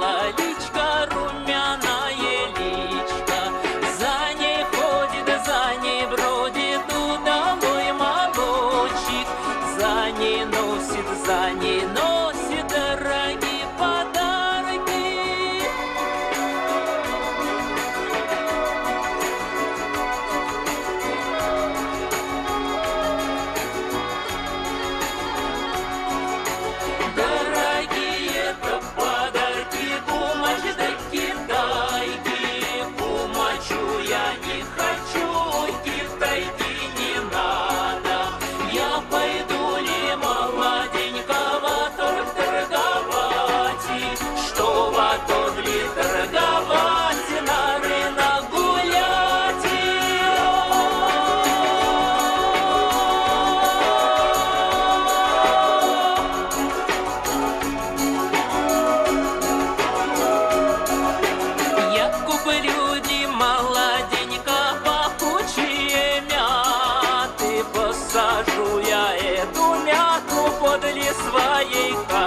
мало личка, румяная личка. За ней ходит, за ней бродит удалой молодчик. За ней носит дорогие подарки. Дорогие-то подарки, кумач да китайки. Кумачу я не хочу, китайки не надо. Я пойду ли молоденького торг торговать? Что во торге торговать, на рынок гулять? Я куплю не молоденько пахучие мяты, посажу я эту мяту подле своей хаты.